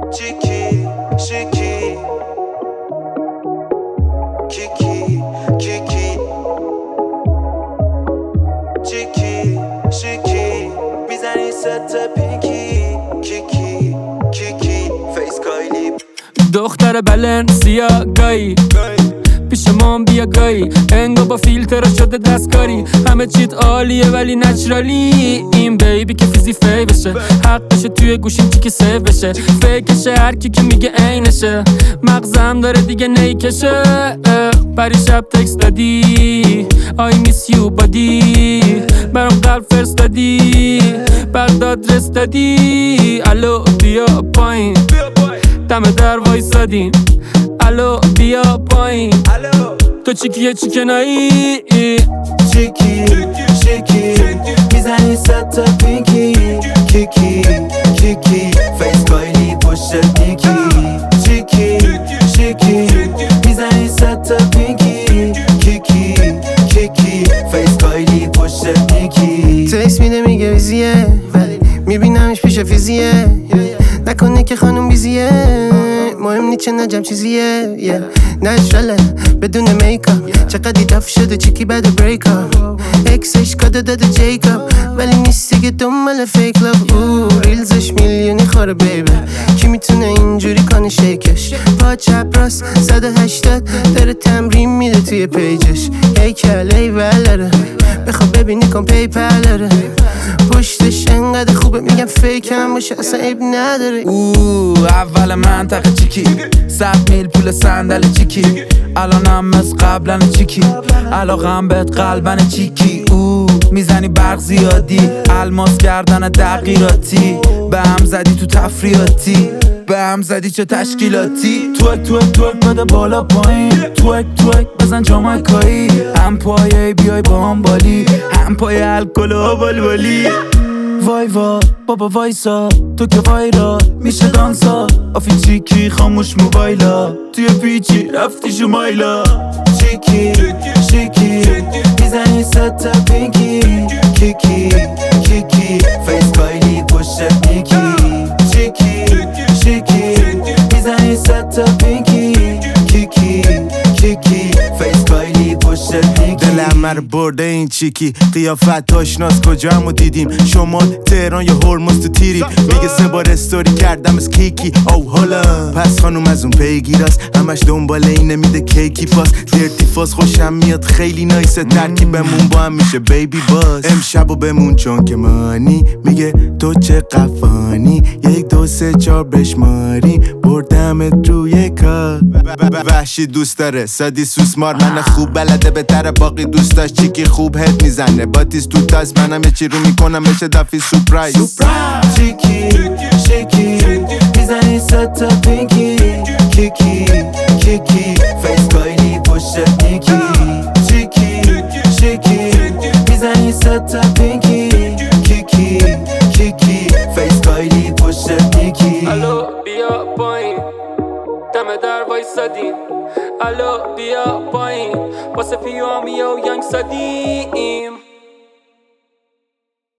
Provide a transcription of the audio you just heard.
Kiki, Kiki, Kiki, Kiki, Kiki, Kiki, میزنی ست پینکی کیکی کیکی فیس کایلی دختر بلنسیا گایی پیش مام بیا گایی انگا با فیلتر شده دستکاری همه چیت عالیه ولی نچرالی این بیبی که فیزی فی بشه حقشه توی گوشیم چی که سیف بشه فیکشه هر کی که میگه عینشه مغزم داره دیگه نیکشه پری شب تکست دادی I miss you body برام قلب فرستادی بعد آدرس دادی الو بیا پایین دم در وایسادیم الو بیا پایین تو چیکیه چیکنایی چیکی چیکی میزنی ست پینکی کیکی کیکی فیس کایلی پشت نیکی چیکی چیکی میزنی ست پینکی کیکی کیکی فیس کایلی پشت نیکی تکس میده میگه ویزیه ولی میبینمش پیش فیزیه نکنه که خانوم بیزیه مهم نی چه نجم چیزیه نجرله بدون میکاپ چقدر دف شده چیکی بعد بریکاپ اکسش کاده داده جیکاپ ولی نیست دیگه دنبال فیک لاف ریلزش میلیونی خوره بیبه کی میتونه اینجوری کنه شیکش پا چپ راست 180 داره تمرین میده توی پیجش هیکل ایولره بخواب ببینی کن پیپلره پشتش انقدر خوبه میگم فیک هم باشه اصلا عیب نداره اول منطقه چیکی 100 میل پول صندل چیکی الانم مثل قبلن چیکی علاقم بهت قلبن چیکی میزنی برق زیادی الماس کردن دقیراتی به هم زدی تو تفریاتی به هم زدی چه تشکیلاتی توک توک توک بده بالا پایین توک توک بزن جامایکایی هم پایه بیای با هم بالی هم پایه الکل و بالبالی وای وای بابا وایسا تو که وایرا میشه دانسا آفی چیکی خاموش موبایلا توی پیچی رفتی شمایلا چیکی چیکی میزنی ست پینکی کیکی کیکی فیس کایلی پشت نیکی چیکی چیکی میزنی ست پینکی کیکی کیکی فیس کایلی پشت نیکی دلم مرا برده این چیکی قیافت آشناس کجا همو دیدیم شمال تهران یا هرمز تو تیری میگه 3 بار استوری کردم از کیکی او حالا پس خانوم از اون پیگیراست همش دنبال اینه میده کیکی پاس درتی فاس خوشم میاد خیلی نایسه ترکیبمون با هم میشه بیبی باز امشبو بمون چون که مانی میگه تو چه قفانی 1 2 3 4 بشماری بردمت روی کار وحشی دوست داره سادی سوسمار من خوب بلده بهتره باقی دوست داشت چیکی خوب هد میزنه باتیز تو تاس منم یه چی رو میکنم بشه دفی سورپرایز چیکی چیکی میزنی ست پینکی کیکی کیکی فیس کایلی پشت نیکی چیکی چیکی میزنی ست پینکی کیکی کیکی فیس کایلی پشت نیکی الو بیا پایین دم در وایسادیم الو بیا پایین واسه پیامی و ینگ سادیم